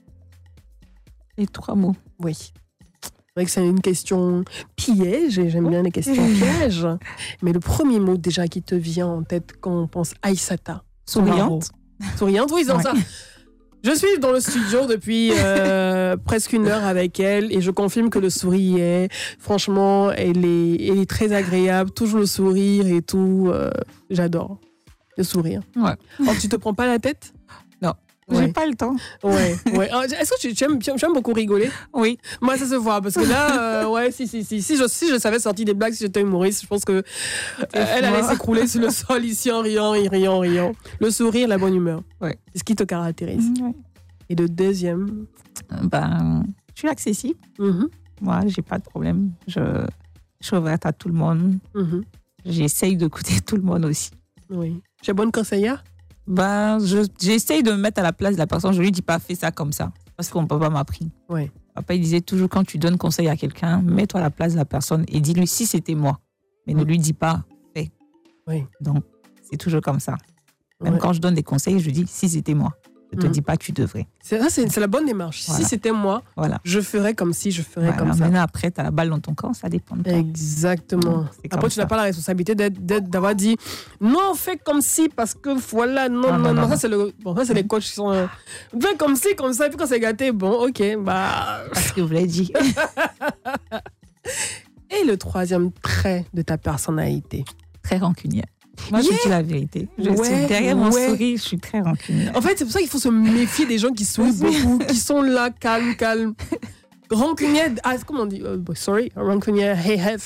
Les 3 mots. Oui. C'est vrai que c'est une question piège et j'aime bien les questions pièges. Mais le premier mot déjà qui te vient en tête quand on pense Aïssata Soumaoro. Souriante, oui, c'est ça. Je suis dans le studio depuis presque 1 heure avec elle et je confirme que le sourire, franchement, elle est très agréable, toujours le sourire et tout. J'adore le sourire. Ouais. Alors, tu te prends pas la tête? Non. Ouais. J'ai pas le temps. Ouais. Est-ce que tu aimes beaucoup rigoler? Oui. Moi, ça se voit parce que là, si je savais sortir des blagues, si j'étais humoriste, je pense que elle allait s'écrouler sur le sol ici en riant. Le sourire, la bonne humeur. Ouais. C'est ce qui te caractérise. Ouais. Et le deuxième? Je suis accessible. Mm-hmm. Moi, j'ai pas de problème. Je suis ouverte à tout le monde. Mm-hmm. J'essaye d'écouter tout le monde aussi. Oui. Tu es bonne conseillère? J'essaye de me mettre à la place de la personne. Je lui dis pas fais ça comme ça. Parce que mon papa m'a appris. Ouais. Papa, il disait toujours quand tu donnes conseil à quelqu'un, mets-toi à la place de la personne et dis-lui si c'était moi. Mais ne lui dis pas fais. Oui. Donc, c'est toujours comme ça. Même quand je donne des conseils, je dis si c'était moi. Je te dis pas tu devrais. C'est la bonne démarche. Voilà. Si c'était moi, je ferais comme si, je ferais comme ça. Maintenant, après, tu as la balle dans ton camp, ça dépend de toi. Exactement. Après, tu n'as pas la responsabilité d'avoir dit non, fais comme si, parce que voilà, non. Ça, c'est les coachs qui sont. Fais comme si, comme ça, puis quand c'est gâté, bon, ok, bah. Parce que vous l'avez dit. Et le 3e trait de ta personnalité? Très rancunière. Moi, je dis la vérité. Derrière mon sourire, je suis très rancunière. En fait, c'est pour ça qu'il faut se méfier des gens qui sourient beaucoup, qui sont là, calmes. Rancunière, comment on dit? Rancunière,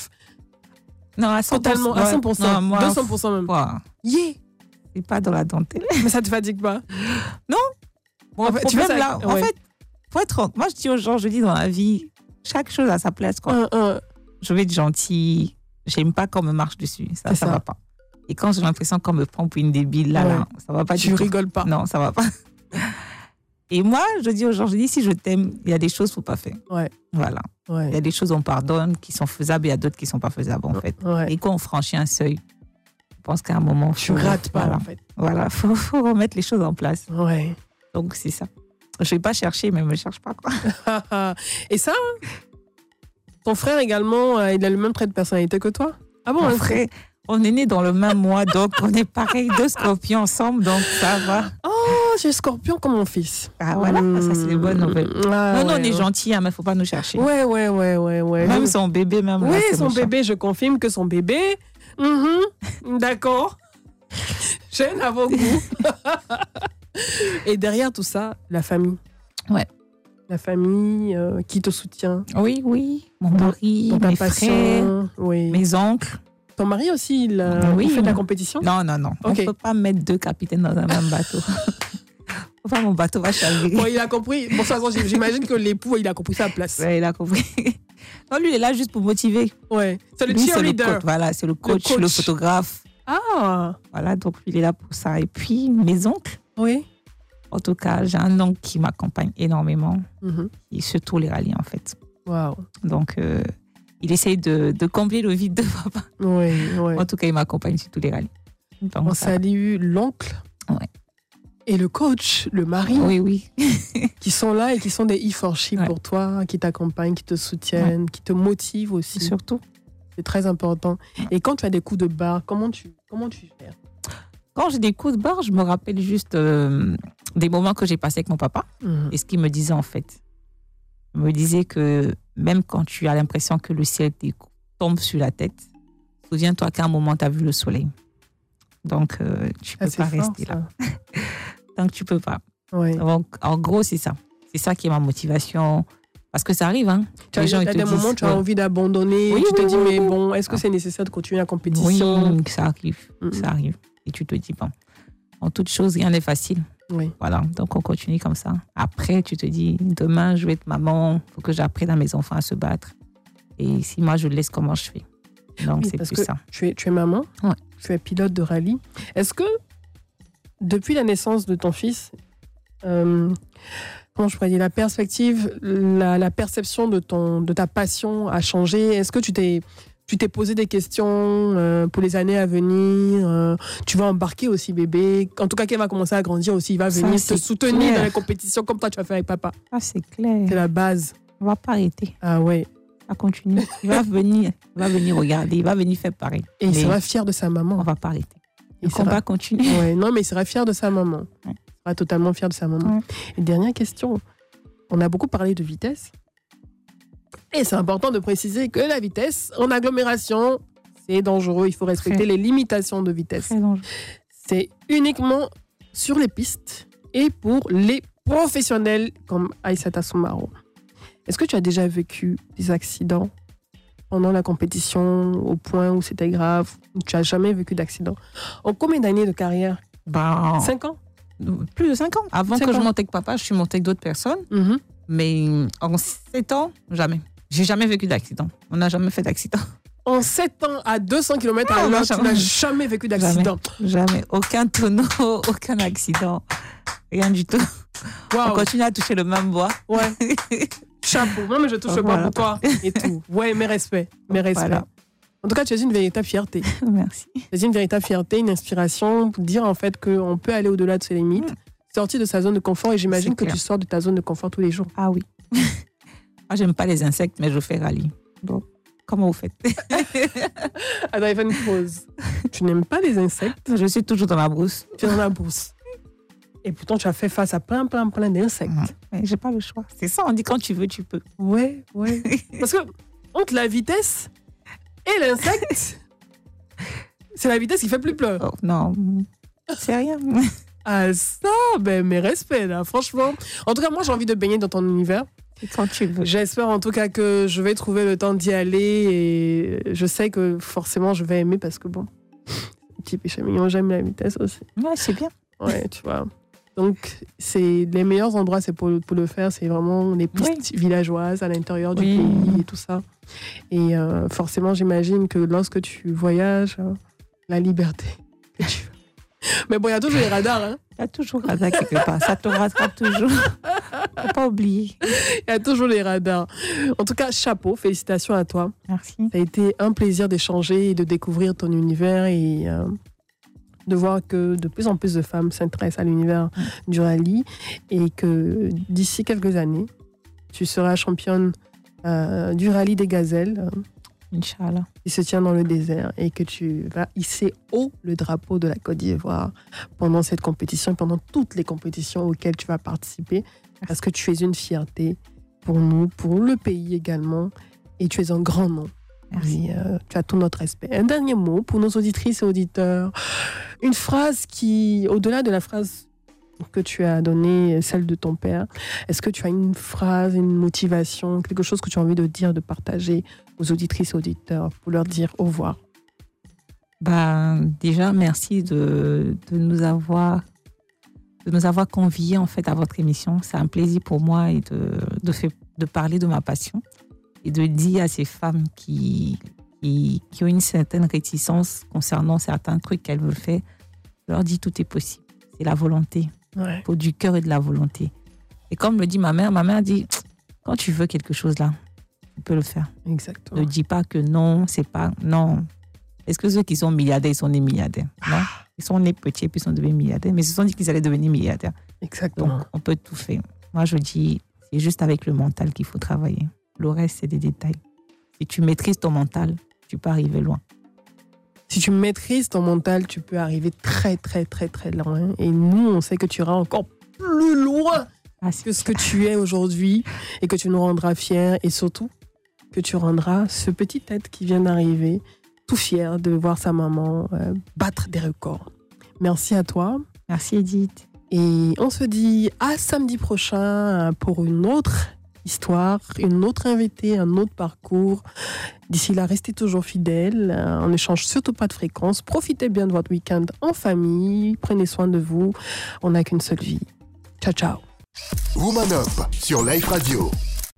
Non, à 100%. Totalement, à 100%. Non, moi, 200% même. Yeah. C'est pas dans la dentelle. Mais ça te fatigue pas? Non. Bon, en fait, tu vois, là, en fait, faut être. Moi, je dis aux gens, je dis dans la vie, chaque chose a sa place, quoi. Je vais être gentille. J'aime pas qu'on me marche dessus. Ça va pas. Et quand j'ai l'impression qu'on me prend pour une débile, là, ça va pas du tout. Tu rigoles pas. Non, ça va pas. Et moi, je dis aux gens, je dis, si je t'aime, il y a des choses qu'il ne faut pas faire. Ouais. Voilà. Ouais. Il y a des choses on pardonne, qui sont faisables, et il y a d'autres qui ne sont pas faisables, en fait. Ouais. Et quand on franchit un seuil, je pense qu'à un moment... Tu rates pas, en fait. Voilà, il faut remettre les choses en place. Ouais. Donc, c'est ça. Je ne vais pas chercher, mais ne me cherche pas, quoi. Et ça, ton frère également, il a le même trait de personnalité que toi? Ah bon? Mon frère... On est nés dans le même mois, donc on est pareil, 2 scorpions ensemble, donc ça va. Oh, j'ai scorpion comme mon fils. Ah voilà, ça c'est les bonnes nouvelles. Non, on est gentils, hein, mais il ne faut pas nous chercher. Ouais. Même son bébé, même oui, là, son bébé, je confirme que son bébé... D'accord. J'ai un avant-goût. Et derrière tout ça, la famille. Ouais. La famille qui te soutient. Oui. Mon mari, mes frères, mes oncles. Ton mari aussi, il fait de la compétition? Non. Okay. On ne peut pas mettre 2 capitaines dans un même bateau. Enfin, mon bateau va chavirer. Bon, il a compris. Bon, de toute façon, j'imagine que l'époux, il a compris sa place. Oui, il a compris. Non, lui, il est là juste pour motiver. Ouais. C'est le cheerleader. Voilà, c'est le coach, le photographe. Ah. Voilà, donc lui, il est là pour ça. Et puis, mes oncles. Oui. En tout cas, j'ai un oncle qui m'accompagne énormément. Et surtout les rallyes, en fait. Waouh. Donc... il essaye de combler le vide de papa. Oui. En tout cas, il m'accompagne sur tous les rallyes. Donc, on salue l'oncle et le coach, le mari, oui. qui sont là et qui sont des e-forship pour toi, qui t'accompagnent, qui te soutiennent, qui te motivent aussi. Surtout. C'est très important. Et quand tu as des coups de barre, comment tu gères? Quand j'ai des coups de barre, je me rappelle juste des moments que j'ai passés avec mon papa et ce qu'il me disait en fait. Il me disait que même quand tu as l'impression que le ciel tombe sur la tête, souviens-toi qu'à un moment, tu as vu le soleil. Donc, tu ne peux pas rester là. Donc, tu ne peux pas. Ouais. Donc, en gros, c'est ça. C'est ça qui est ma motivation. Parce que ça arrive, hein. Les gens, à des moments, tu as envie d'abandonner. Tu te dis, mais bon, est-ce que c'est nécessaire de continuer la compétition? Oui, ça arrive. Ça arrive. Et tu te dis, bon, en toute chose, rien n'est facile. Oui. Voilà, donc on continue comme ça. Après, tu te dis, demain, je vais être maman, il faut que j'apprenne à mes enfants à se battre. Et si moi, je le laisse, comment je fais? Donc, c'est plus ça. Tu es maman, tu es pilote de rallye. Est-ce que, depuis la naissance de ton fils, comment je pourrais dire, la perspective, la perception de ta passion a changé? Est-ce que tu t'es posé des questions pour les années à venir? Tu vas embarquer aussi bébé. En tout cas, quand il va commencer à grandir aussi, il va venir te soutenir dans les compétitions comme toi tu as fait avec papa. Ah, c'est clair. C'est la base. On va pas arrêter. Ah ouais. Ça continue. Il va venir regarder, il va venir faire pareil. Et il sera fier de sa maman. On va pas arrêter. Le combat continue. Ouais, non, mais il sera fier de sa maman. Il sera totalement fier de sa maman. Ouais. Et dernière question. On a beaucoup parlé de vitesse. Et c'est important de préciser que la vitesse en agglomération, c'est dangereux. Il faut respecter les limitations de vitesse. C'est uniquement sur les pistes et pour les professionnels comme Aïssata Soumahoro. Est-ce que tu as déjà vécu des accidents pendant la compétition au point où c'était grave? Tu n'as jamais vécu d'accident? En combien d'années de carrière? 5 ans? Plus de 5 ans. Avant que je monte avec papa, je suis montée avec d'autres personnes. Mm-hmm. Mais en 7 ans, jamais. J'ai jamais vécu d'accident. On n'a jamais fait d'accident. En 7 ans, à 200 km à l'heure, tu n'as jamais vécu d'accident? Jamais. Aucun tonneau, aucun accident. Rien du tout. Wow. On continue à toucher le même bois. Ouais. Chapeau. Non, mais je touche le bois pour toi et tout. Ouais, mes respects. Mes respects. Voilà. En tout cas, tu es une véritable fierté. Merci. Tu es une véritable fierté, une inspiration pour dire en fait qu'on peut aller au-delà de ses limites, sortir de sa zone de confort. Et j'imagine que tu sors de ta zone de confort tous les jours. Ah oui. Moi, j'aime pas les insectes, mais je fais rallye. Donc, comment vous faites? Attends, il fait une pause. Tu n'aimes pas les insectes? Je suis toujours dans la brousse. Tu es dans la brousse. Et pourtant, tu as fait face à plein d'insectes. Mais j'ai pas le choix. C'est ça, on dit quand tu veux, tu peux. Ouais. Parce que entre la vitesse et l'insecte, c'est la vitesse qui fait plus peur. Oh, non, c'est rien. Ah ça, ben mes respects là, franchement. En tout cas, moi j'ai envie de baigner dans ton univers. Quand tu veux. J'espère en tout cas que je vais trouver le temps d'y aller et je sais que forcément je vais aimer parce que bon, petit péché mignon, j'aime la vitesse aussi. Ouais, c'est bien. Ouais, tu vois. Donc, c'est les meilleurs endroits c'est pour le faire, c'est vraiment les pistes villageoises à l'intérieur du pays et tout ça. Et forcément, j'imagine que lorsque tu voyages, la liberté que tu veux. Mais bon, il y a toujours les radars. Hein. Il y a toujours les radars quelque part. Ça te rattrape toujours. Faut pas oublier. Il y a toujours les radars. En tout cas, chapeau, félicitations à toi. Merci. Ça a été un plaisir d'échanger et de découvrir ton univers et de voir que de plus en plus de femmes s'intéressent à l'univers du rallye et que d'ici quelques années, tu seras championne du rallye des gazelles. Inch'Allah. Qui se tient dans le désert et que tu vas hisser haut le drapeau de la Côte d'Ivoire pendant cette compétition et pendant toutes les compétitions auxquelles tu vas participer parce que tu es une fierté pour nous, pour le pays également et tu es un grand nom. Merci. Et, tu as tout notre respect. Un dernier mot pour nos auditrices et auditeurs. Une phrase qui, au-delà de la phrase que tu as donnée, celle de ton père, est-ce que tu as une phrase, une motivation, quelque chose que tu as envie de dire, de partager aux auditrices et auditeurs pour leur dire au revoir? Déjà, merci de nous avoir conviés en fait à votre émission. C'est un plaisir pour moi et de parler de ma passion et de dire à ces femmes qui ont une certaine réticence concernant certains trucs qu'elles veulent faire, je leur dis tout est possible. C'est la volonté. Il faut du cœur et de la volonté. Et comme le dit ma mère dit, quand tu veux quelque chose là, tu peux le faire. Exactement. Ne dis pas que non, c'est pas... Non. Est-ce que ceux qui sont milliardaires, ils sont nés milliardaires? Non. Ils sont nés petits et puis ils sont devenus milliardaires. Mais ils se sont dit qu'ils allaient devenir milliardaires. Exactement. Donc, on peut tout faire. Moi, je dis, c'est juste avec le mental qu'il faut travailler. Le reste, c'est des détails. Si tu maîtrises ton mental, tu peux arriver loin. Si tu maîtrises ton mental, tu peux arriver très, très, très, très loin. Et nous, on sait que tu iras encore plus loin que ce que tu es aujourd'hui et que tu nous rendras fiers. Et surtout, que tu rendras ce petit être qui vient d'arriver tout fier de voir sa maman battre des records. Merci à toi. Merci Edith. Et on se dit à samedi prochain pour une autre histoire, une autre invitée, un autre parcours. D'ici là, restez toujours fidèles. On ne change surtout pas de fréquence. Profitez bien de votre week-end en famille. Prenez soin de vous. On n'a qu'une seule vie. Ciao, ciao. Woman Up sur Life Radio.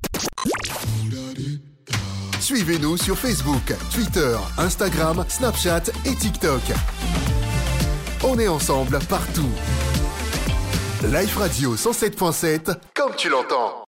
Suivez-nous sur Facebook, Twitter, Instagram, Snapchat et TikTok. On est ensemble partout. Life Radio 107.7, comme tu l'entends.